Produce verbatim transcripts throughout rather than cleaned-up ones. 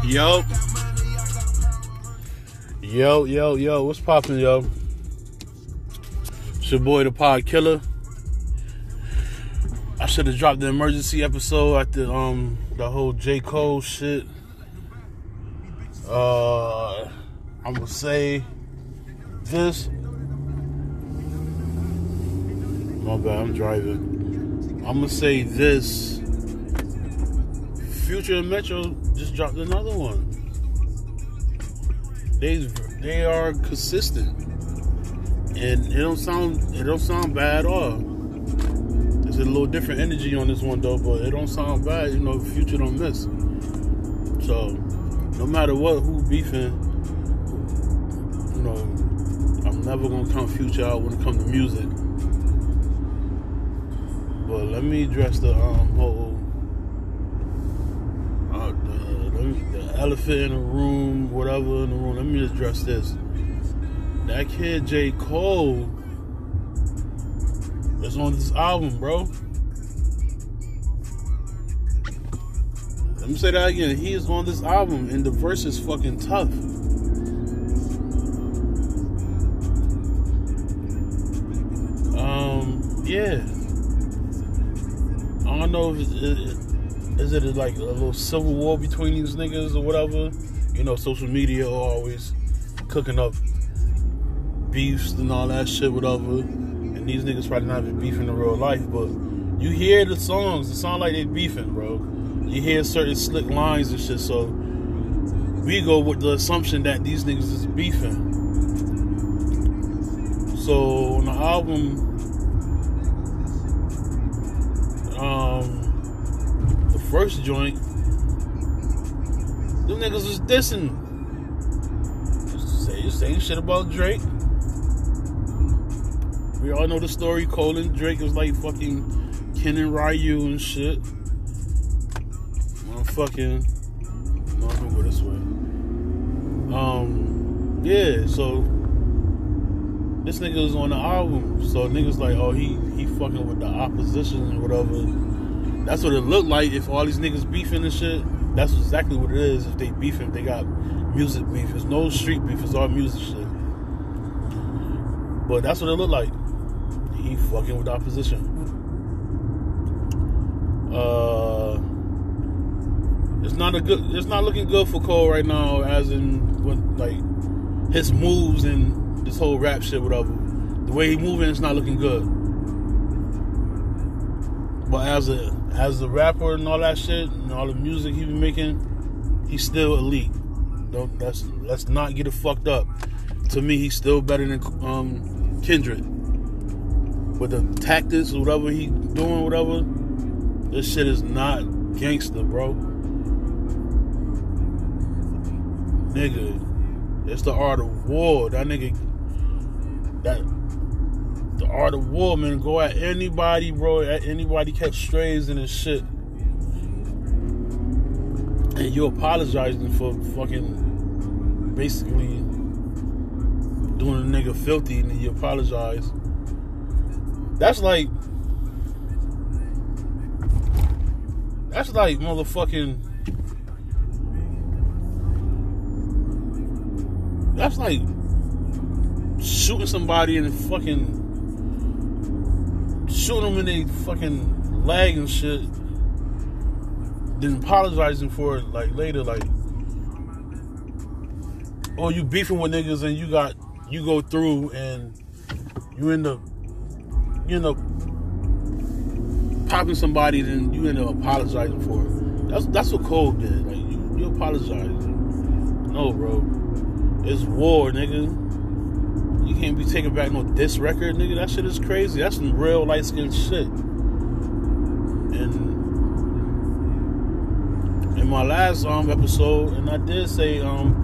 Yo. Yo, yo, yo. What's poppin', yo? It's your boy, the Pod Killer. I should have dropped the emergency episode after um the whole J. Cole shit. Uh, I'm gonna say this. My bad, I'm driving. I'm gonna say this. Future and Metro just dropped another one. They they are consistent, and it don't sound it don't sound bad at all. There's a little different energy on this one though, but it don't sound bad. You know, Future don't miss. So no matter what, who beefing, you know, I'm never gonna count Future out when it comes to music. But let me address the um whole. Uh, the, the elephant in the room, whatever in the room. Let me address this. That kid J. Cole is on this album, bro. Let me say that again. He is on this album, and the verse is fucking tough. Um, yeah. I don't know if it's, it, is it like a little civil war between these niggas or whatever? You know, social media always cooking up beefs and all that shit, whatever. And these niggas probably not even beefing in real life, but you hear the songs, it sound like they beefing, bro. You hear certain slick lines and shit, so we go with the assumption that these niggas is beefing. So on the album, um, the first joint, them niggas was dissing. Just say the same shit about Drake. We all know the story. Cole and Drake was like fucking Ken and Ryu and shit. Motherfucking. No, I'm gonna go this way. Um, yeah, so this nigga was on the album. So niggas like, oh, he he fucking with the opposition or whatever. That's what it looked like if all these niggas beefing and shit. That's exactly what it is if they beefing. If they got music beef. It's no street beef. It's all music shit. But that's what it looked like. He fucking with the opposition. Uh, it's not a good. It's not looking good for Cole right now. As in, when, like his moves and this whole rap shit, whatever. The way he moving, it's not looking good. But as a as a rapper and all that shit and all the music he been making, he's still elite. Don't let's let's not get it fucked up. To me, he's still better than um, Kendrick. With the tactics or whatever he doing, whatever, this shit is not gangster, bro. Nigga, it's the art of war. That nigga, that the art of war, man. Go at anybody, bro. At anybody catch strays in his shit, and you apologizing for fucking basically doing a nigga filthy, and then you apologize. That's like, that's like motherfucking, that's like shooting somebody and fucking, shooting them in their fucking leg and shit, then apologizing for it, like, later, like, or you beefing with niggas and you got, you go through and you end up, you end up popping somebody, then you end up apologizing for it. That's that's what Cole did. Like you, you apologize. No, bro. It's war, nigga. You can't be taking back no diss record, nigga. That shit is crazy. That's some real light skinned shit. And in my last um episode, and I did say um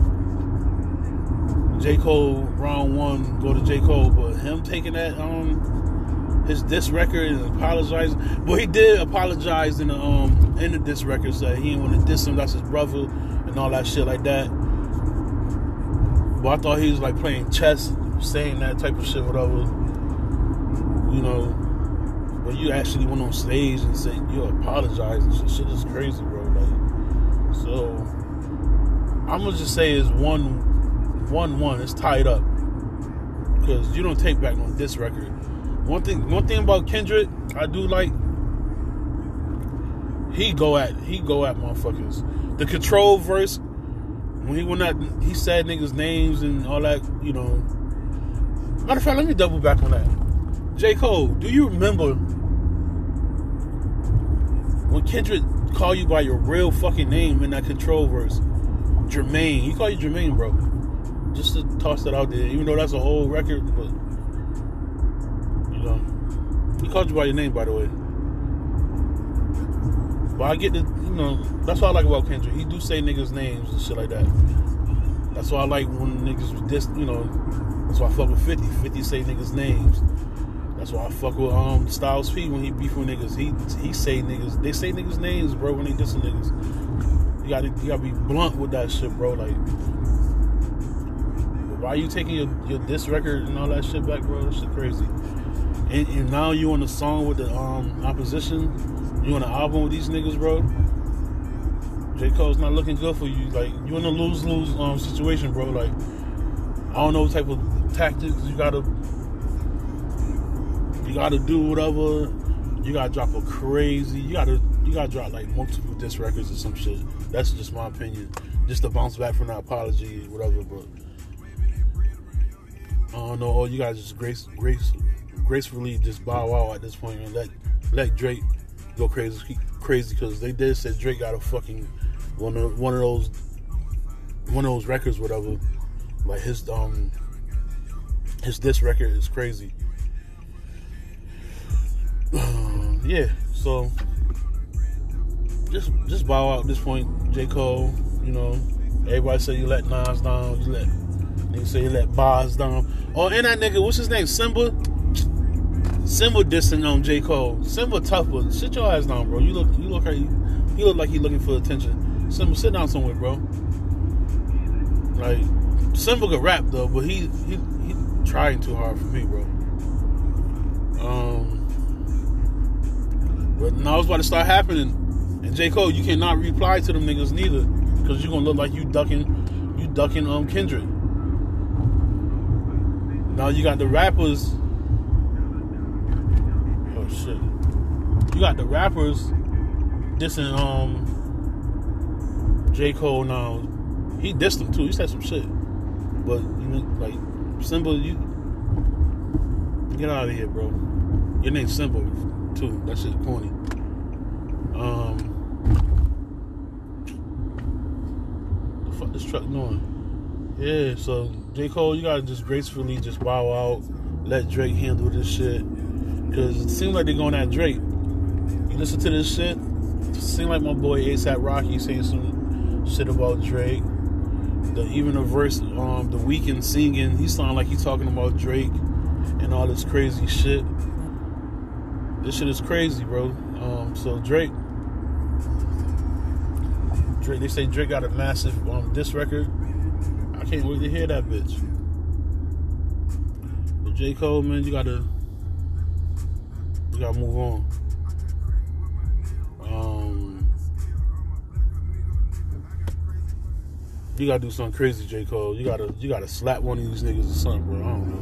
J. Cole round one go to J. Cole, but him taking that um his diss record and apologizing. Well, he did apologize in the um in the diss record, so he didn't want to diss him. That's his brother and all that shit like that. But I thought he was like playing chess, saying that type of shit, whatever. You know, but you actually went on stage and said you apologized and shit. Shit is crazy, bro. Like, so I'm gonna just say it's one, one, one. It's tied up because you don't take back on this record. One thing, one thing about Kendrick, I do like. He go at, he go at motherfuckers. The Control verse, when he went at, he said niggas' names and all that. You know. Matter of fact, let me double back on that. J. Cole, do you remember when Kendrick called you by your real fucking name in that Control verse? Jermaine. He called you Jermaine, bro. Just to toss that out there. Even though that's a whole record, but, you know, he called you by your name, by the way. But I get the, you know, that's what I like about Kendrick. He do say niggas' names and shit like that. That's why I like when niggas with this, you know, that's why I fuck with fifty. fifty say niggas' names. That's why I fuck with um Styles P when he beef with niggas. He he say niggas. They say niggas' names, bro, when they dissing niggas. You gotta you gotta be blunt with that shit, bro. Like, why are you taking your, your diss record and all that shit back, bro? That shit crazy. And, and now you on the song with the um opposition. You on the album with these niggas, bro. J. Cole's not looking good for you. Like, you in a lose-lose um situation, bro. Like, I don't know what type of tactics you gotta. You gotta do whatever. You gotta drop a crazy. You gotta. You gotta drop like multiple diss records or some shit. That's just my opinion. Just to bounce back from that apology, whatever. But I don't know. Or you gotta just grace, grace, gracefully just bow out at this point and let let Drake go crazy, crazy because they did say Drake got a fucking one of one of those one of those records, whatever. Like his um his diss record is crazy. Um, yeah, so just just bow out at this point, J. Cole. You know, everybody say you let Nas down, you let niggas say you let Boz down. Oh, and that nigga, what's his name? Simba. Simba dissing on J. Cole. Simba tough, but sit your ass down, bro. You look, you look like you, you look like he looking for attention. Simba, sit down somewhere, bro. Like, Simba could rap though, but he he he trying too hard for me, bro. Um. But now it's about to start happening. And J. Cole, you cannot reply to them niggas neither. Because you're going to look like you ducking, you ducking um Kendrick. Now you got the rappers. Oh shit. You got the rappers dissing um J. Cole now. He dissed him too. He said some shit. But, you know, like, Simba, you get out of here, bro. Your name's Simba. Too. That shit corny. Um, the fuck this truck doing? Yeah, so J. Cole, you gotta just gracefully just bow out, let Drake handle this shit, because it seems like they're going at Drake. You listen to this shit, it seems like my boy A$AP Rocky saying some shit about Drake. The even the verse, um, the Weeknd singing, he sound like he talking about Drake and all this crazy shit. This shit is crazy, bro. Um, so Drake, Drake, they say Drake got a massive um, diss record. I can't wait to hear that bitch. But J. Cole, man, you gotta, you gotta move on. Um, you gotta do something crazy, J. Cole. You gotta, you gotta slap one of these niggas or something, bro. I don't know.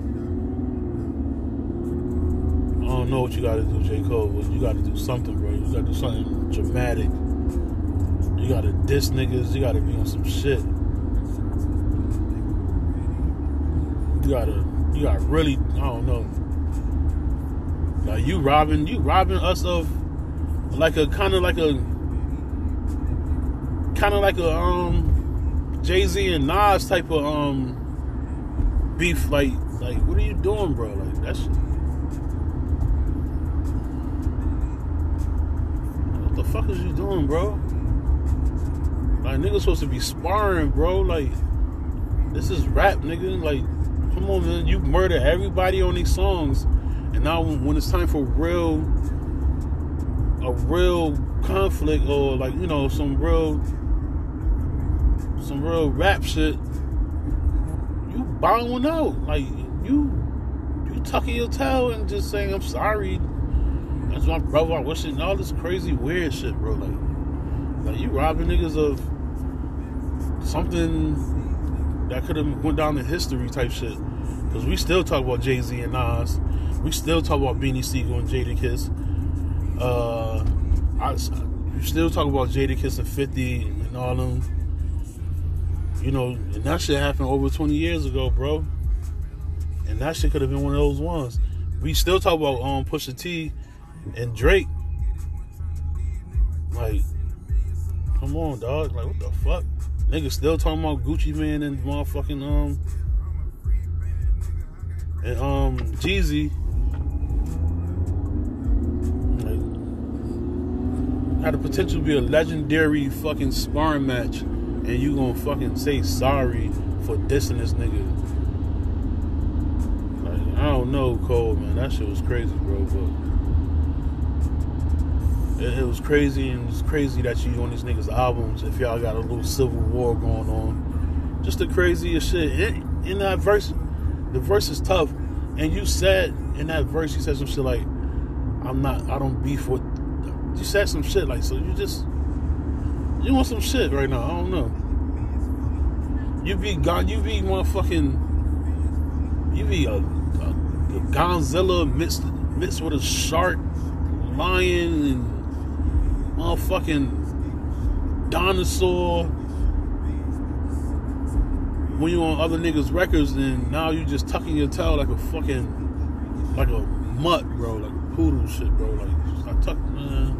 I don't know what you gotta do, J. Cole, but you gotta do something, bro. You gotta do something dramatic. You gotta diss niggas. You gotta be on some shit. You gotta, you gotta really, I don't know. Like you robbing, you robbing us of like a kind of like a, kind of like a um Jay-Z and Nas type of um beef. Like, like what are you doing, bro? Like that's. What the fuck is you doing, bro? Like, niggas supposed to be sparring, bro. Like, this is rap, nigga. Like, come on, man. You murder everybody on these songs. And now when it's time for real, a real conflict or, like, you know, some real, some real rap shit, you bowing out. Like, you, you tucking your tail and just saying, I'm sorry. That's my brother. I wish it. All this crazy weird shit, bro. Like, like you robbing niggas of something that could have went down to history type shit. Because we still talk about Jay-Z and Nas. We still talk about Beanie Sigel and Jadakiss. Uh, I, we still talk about Jadakiss and fifty and all them. You know, and that shit happened over twenty years ago, bro. And that shit could have been one of those ones. We still talk about um, Pusha T and Drake. Like, come on, dog. Like, what the fuck? Niggas still talking about Gucci Mane and motherfucking, um, and, um, Jeezy. Like, had the potential to be a legendary fucking sparring match, and you gonna fucking say sorry for dissing this nigga. Like, I don't know, Cole, man. That shit was crazy, bro, but it was crazy, and it's crazy that you on these niggas' albums if y'all got a little civil war going on. Just the craziest shit. In, in that verse, the verse is tough, and you said in that verse, you said some shit like, I'm not, I don't beef with, you said some shit like, so you just, you want some shit right now, I don't know. You be God, you be motherfucking, you be a, a, a Godzilla mixed, mixed with a shark, lion, and motherfucking dinosaur. When you on other niggas' records, and now you just tucking your tail like a fucking, like a mutt, bro, like a poodle shit, bro. Like, I tuck, man.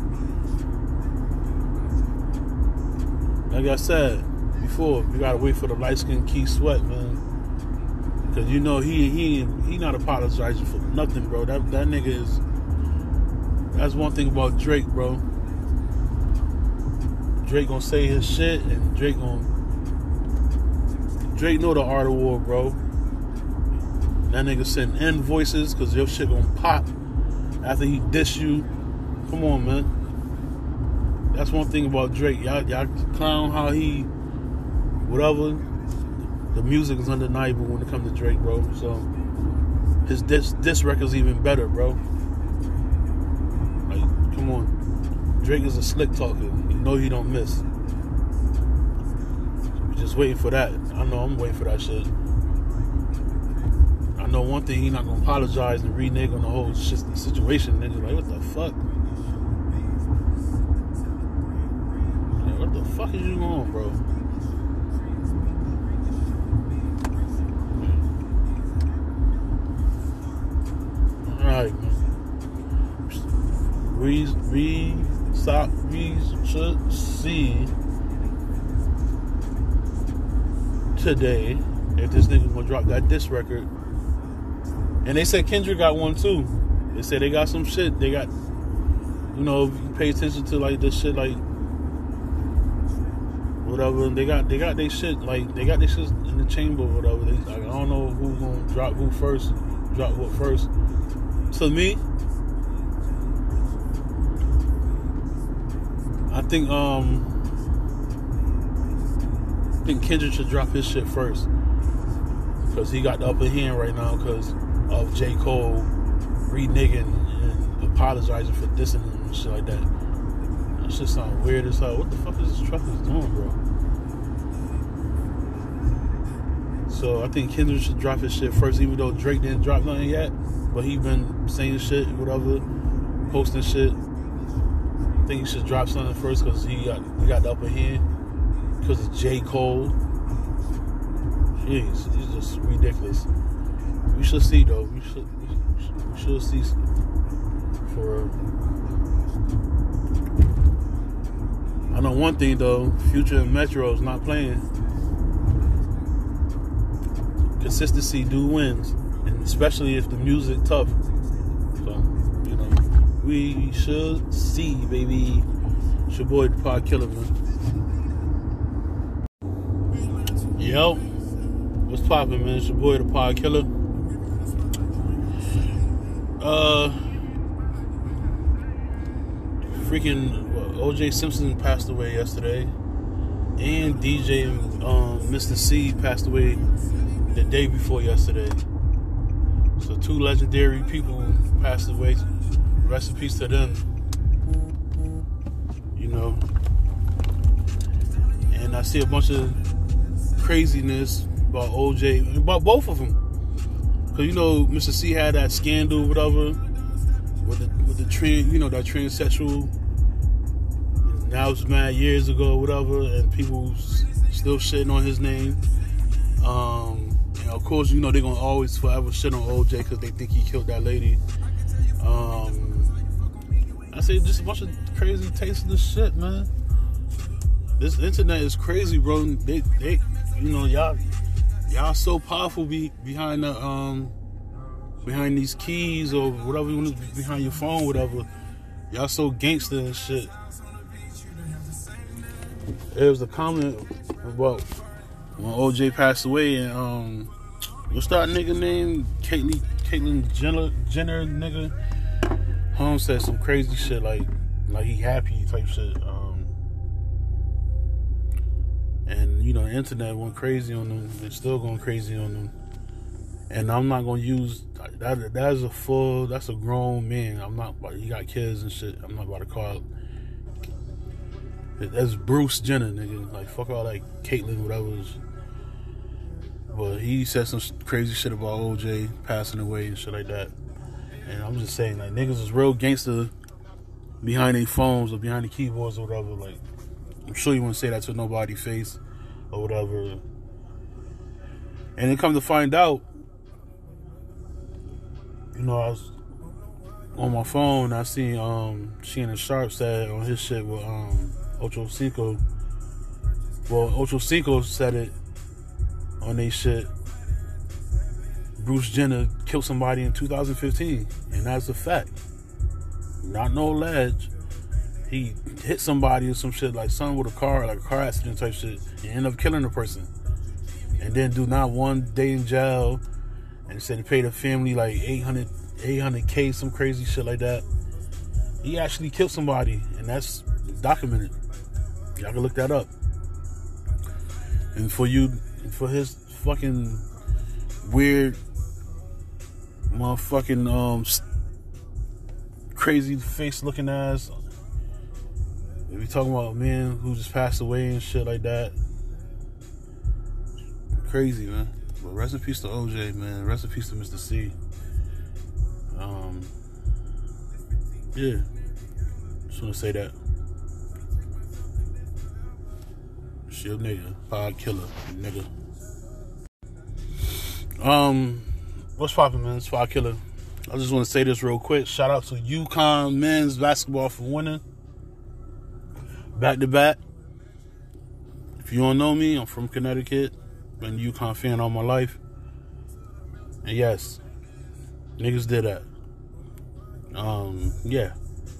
Like I said before, you gotta wait for the light skinned Keith Sweat, man, because you know he he he not apologizing for nothing, bro. That that nigga is. That's one thing about Drake, bro. Drake gonna say his shit, and Drake gonna Drake know the art of war, bro. That nigga send invoices because your shit gonna pop after he diss you. Come on, man. That's one thing about Drake. Y'all, y'all clown how he, whatever. The music is undeniable when it comes to Drake, bro. So his diss, diss record's even better, bro. Like, come on. Drake is a slick talker. You know he don't miss. We're just waiting for that. I know I'm waiting for that shit. I know one thing, he not gonna apologize and renege on the whole shit, situation. Nigga, like, what the fuck? Like, what the fuck is you on, bro? Alright, man. We, we, stop, we should see today if this nigga gonna drop that diss record. And they said Kendrick got one too. They said they got some shit. They got, you know, if you pay attention to like this shit, like whatever. They got they got their shit, like they got their shit in the chamber or whatever. They, like, I don't know who's gonna drop who first, drop what first. To me, I think um I think Kendrick should drop his shit first, because he got the upper hand right now because of J. Cole reneging and apologizing for dissing him and shit like that. That shit sound weird as hell. What the fuck is this truck is doing, bro? So I think Kendrick should drop his shit first, even though Drake didn't drop nothing yet. But he been saying shit, whatever, posting shit. I think he should drop something first because he got he got the upper hand because of J. Cole. Jeez, it's just ridiculous. We should see though. We should we should, we should see for. I know one thing though. Future and Metro is not playing. Consistency do wins, and especially if the music tough. So you know, we should see, baby. It's your boy, the Pod Killer, man. Yo, what's poppin', man? It's your boy, the Pod Killer. Uh, freaking well, O J Simpson passed away yesterday, and D J um, Mister C passed away the day before yesterday. So two legendary people passed away. Rest in peace to them. You know, and I see a bunch of craziness about O J, about both of them. Cause you know, Mister C had that scandal, whatever, with the with the trans, you know, that transsexual. Now it's mad years ago, whatever, and people still shitting on his name. Um, and of course, you know they're gonna always forever shit on O J because they think he killed that lady. Um, I say just a bunch of crazy tasteless shit, man. This internet is crazy, bro. They, they, you know, y'all. Y'all so powerful be, behind the um behind these keys or whatever you want to, behind your phone, whatever. Y'all so gangster and shit. There was a comment about when O J passed away, and um, what's that nigga name? Caitlyn Caitlyn Jenner, Jenner nigga. Holmes said some crazy shit like like he happy type shit. Um, And, you know, the internet went crazy on them. It's still going crazy on them. And I'm not going to use... That. That's a full... That's a grown man. I'm not... He got kids and shit. I'm not about to call it... That's Bruce Jenner, nigga. Like, fuck all that Caitlyn, whatever. But he said some crazy shit about O J passing away and shit like that. And I'm just saying, like, niggas is real gangster behind their phones or behind the keyboards or whatever. Like, I'm sure you wouldn't say that to nobody's face or whatever. And then come to find out, you know, I was on my phone, I seen um, Shannon Sharp said on his shit with um, Ocho Cinco. Well, Ocho Cinco said it on they shit. Bruce Jenner killed somebody in two thousand fifteen, and that's a fact. Not no ledge. He hit somebody or some shit, like something with a car, like a car accident type shit, and end up killing the person. And then do not one day in jail, and said he paid the family like eight hundred K, some crazy shit like that. He actually killed somebody, and that's documented. Y'all can look that up. And for you, for his fucking weird, motherfucking um, crazy face looking ass. If you talking about a man who just passed away and shit like that, crazy, man. But rest in peace to O J, man. Rest in peace to Mister C. Um, yeah, just want to say that. Shit, nigga, pod killer, nigga. Um, what's poppin', man? It's Pod Killer. I just want to say this real quick. Shout out to UConn men's basketball for winning. Back to back. If you don't know me, I'm from Connecticut. Been a UConn fan all my life. And yes, niggas did that. Um, yeah.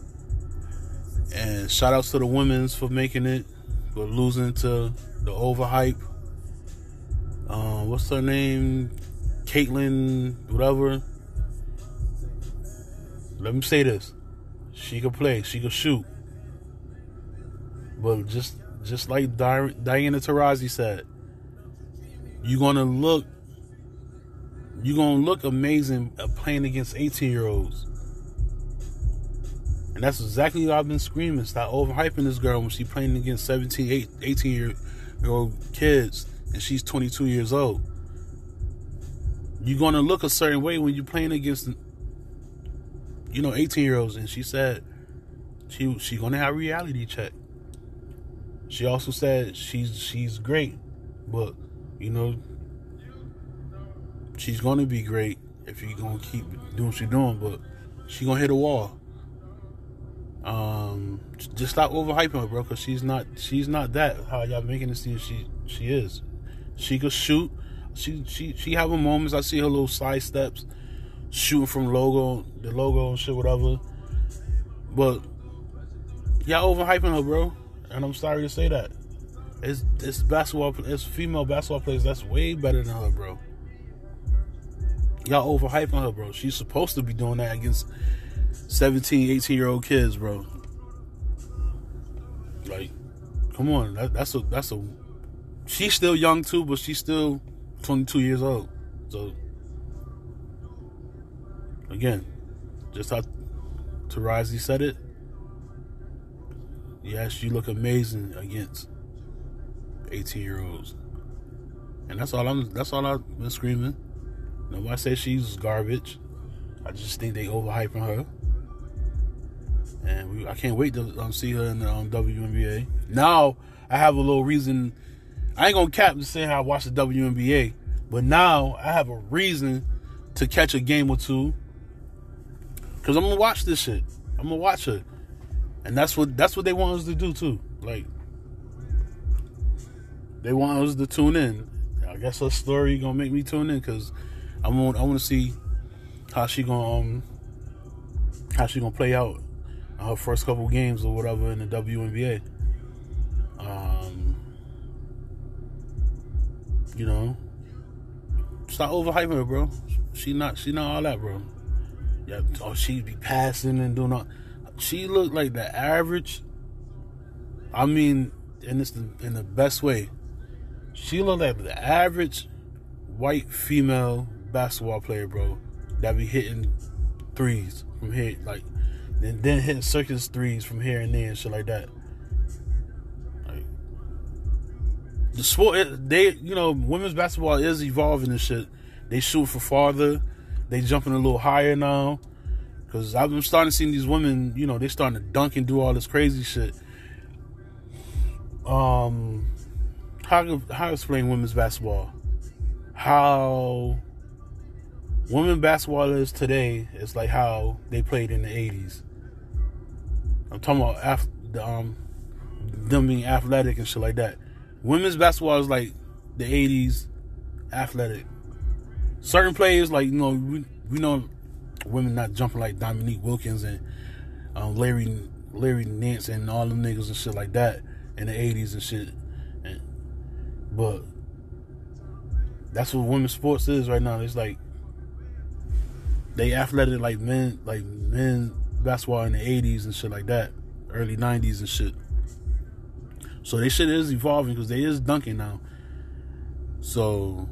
And shout outs to the women's for making it, but losing to the overhype. Um, what's her name? Caitlyn, whatever. Let me say this. She could play. She could shoot. But just just like Di- Diana Taurasi said, you're gonna look you're gonna look amazing at playing against eighteen-year-olds. And that's exactly what I've been screaming. Stop overhyping this girl when she's playing against seventeen, eighteen-year-old kids and she's twenty-two years old. You're gonna look a certain way when you're playing against, you know, eighteen-year-olds. And she said she she gonna have a reality check. She also said she's she's great, but you know she's gonna be great if you're gonna keep doing what she's doing. But she gonna hit a wall. Um, just stop overhyping her, bro, because she's not she's not that how y'all making it seem she she is. She could shoot. She she she having moments. I see her little side steps, shooting from logo the logo and shit, whatever. But y'all overhyping her, bro. And I'm sorry to say that. It's it's basketball. It's female basketball players that's way better than her, bro. Y'all overhyping her, bro. She's supposed to be doing that against seventeen, eighteen-year-old kids, bro. Like, come on. That, that's a that's a. She's still young too, but she's still twenty-two years old. So again, just how Taurasi said it. Yes, you look amazing against eighteen-year-olds. And that's all I'm. That's all I've been screaming. Nobody says she's garbage. I just think they overhyping her. And we, I can't wait to um, see her in the um, W N B A. Now, I have a little reason. I ain't going to cap to say how I watch the W N B A. But now, I have a reason to catch a game or two. Because I'm going to watch this shit. I'm going to watch her. And that's what that's what they want us to do, too. Like, they want us to tune in. I guess her story going to make me tune in. Because I want, I want to see how she going um, how she going to play out her first couple games or whatever in the W N B A. Um, you know, stop overhyping her, bro. She not, she not all that, bro. Yeah, oh, she be passing and doing all. She looked like the average. I mean, in this in the best way. She looked like the average white female basketball player, bro. That be hitting threes from here, like. And then hitting circus threes from here and there and shit like that. Like, the sport, they, you know, women's basketball is evolving and shit. They shoot for farther. They jumping a little higher now. Because I'm starting to see these women, you know, they starting to dunk and do all this crazy shit. Um, how how to explain women's basketball? How women basketball is today is like how they played in the eighties. I'm talking about af- the, um, them being athletic and shit like that. Women's basketball is like the eighties athletic. Certain players, like, you know, we, we know women not jumping like Dominique Wilkins and um, Larry Larry Nance and all them niggas and shit like that in the eighties and shit. And, but that's what women's sports is right now. It's like they athletic like men, like men basketball in the eighties and shit like that, early nineties and shit. So they shit is evolving because they is dunking now. So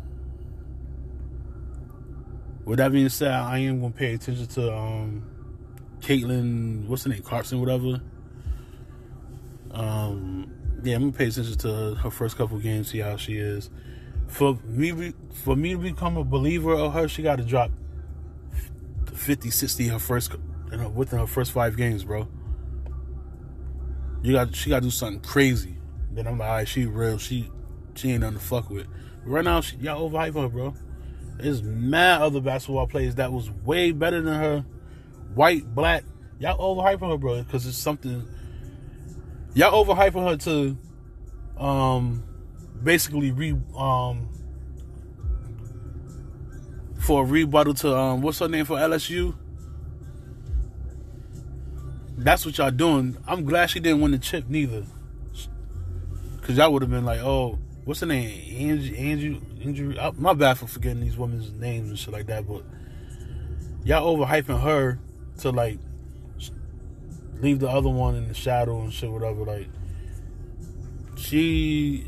with that being said, I am gonna pay attention to um Caitlin, what's her name, Clarkson, whatever. Um, yeah, I'm gonna pay attention to her first couple games, see how she is. For me, for me to become a believer of her, she got to drop fifty, sixty her first. Her, within her first five games, bro. You got she got to do something crazy. Then I'm like, all right, she real. She she ain't nothing to fuck with. But right now, she, y'all overhype her, bro. There's mad other basketball players that was way better than her. White, black. Y'all overhyping her, bro, because it's something. Y'all overhyping her to, um, basically re um for a rebuttal to um what's her name for L S U. That's what y'all doing. I'm glad she didn't win the chip neither. Because y'all would have been like, oh, what's her name? Angie, Angie, Angie. My bad for forgetting these women's names and shit like that. But y'all overhyping her to, like, leave the other one in the shadow and shit, whatever. Like, she,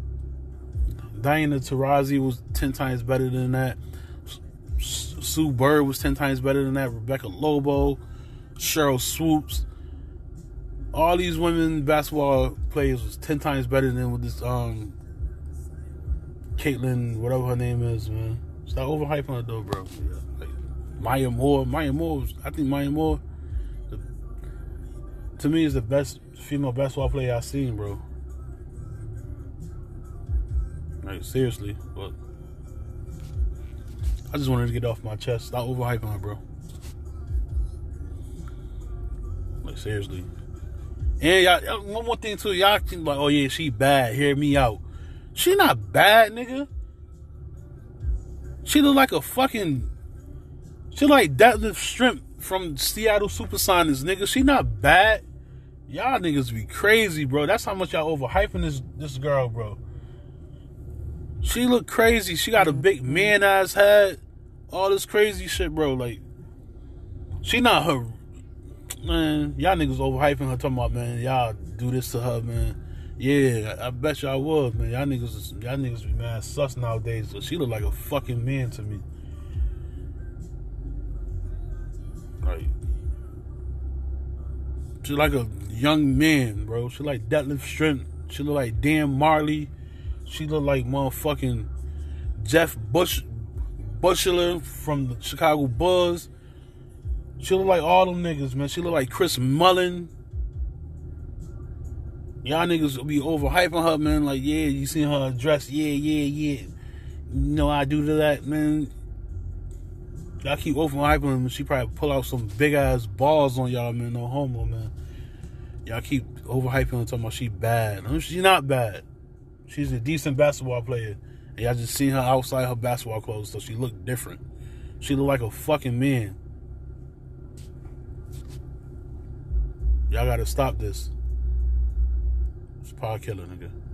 Diana Taurasi was ten times better than that. Sue Bird was ten times better than that. Rebecca Lobo, Cheryl Swoops, all these women basketball players was ten times better than with this um Caitlin, whatever her name is, man. Stop overhyping her though, bro. Like, Maya Moore, Maya Moore, was, I think Maya Moore, the, to me, is the best female basketball player I've seen, bro. Like, seriously, but I just wanted to get off my chest. Stop overhyping her, bro. Like, seriously. And y'all, one more thing too, y'all think like, oh yeah, she bad. Hear me out. She not bad, nigga. She look like a fucking. She like Detlef Schrempf from Seattle Supersonics, nigga. She not bad. Y'all niggas be crazy, bro. That's how much y'all overhyping this this girl, bro. She look crazy. She got a big man ass head. All this crazy shit, bro. Like, she not her. Man, y'all niggas overhyping her, talking about, man, y'all do this to her, man. Yeah, I bet y'all would, man. Y'all niggas, y'all niggas be mad sus nowadays. So she look like a fucking man to me. Like, she like a young man, bro. She like Detlef Schrempf. She look like Dan Marley. She look like motherfucking Jeff Bush, Bushler from the Chicago Bulls. She look like all them niggas, man. She look like Chris Mullin. Y'all niggas will be overhyping her, man. Like, yeah, you seen her dress. Yeah, yeah, yeah. You know I do to that, man. Y'all keep overhyping her. She probably pull out some big-ass balls on y'all, man. No homo, man. Y'all keep overhyping her, talking about she bad. She's not bad. She's a decent basketball player. And y'all just seen her outside her basketball clothes, so she look different. She look like a fucking man. Y'all gotta stop this. It's Pod Killer, nigga.